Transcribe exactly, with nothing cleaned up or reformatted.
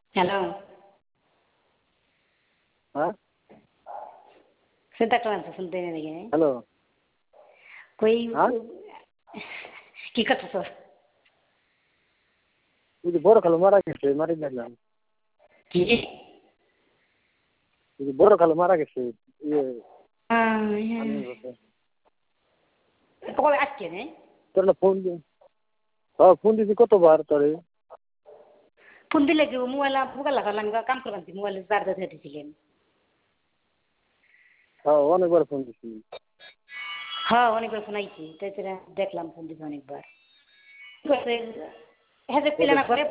Hello. হ্যাঁ? Santa Claus শুনতে নাকি? হ্যালো। কই হ্যাঁ? কি করতেছো? ওই যে বড় খালু মারা গেছে, মারা গেলাম। কি? ওই যে বড় খালু মারা গেছে। ইয়ে আহ, আমি বলতে কবে আজকে নেই? তোর না ফোন দি হ্যাঁ ফোন দিছি কতবার তোরে? ফোন দিলে কি মোবাইল মোবাইল লাগালাম কাম করবেন মোবাইল চার্জার দিয়ে দিছিলেন। হ্যাঁ অনেকবার ফোন দিছি। হ্যাঁ অনেকবার ফোন আইছি তাই দেখলাম ফোন দিছি অনেকবার। হ্যাঁ যে পেলে না করে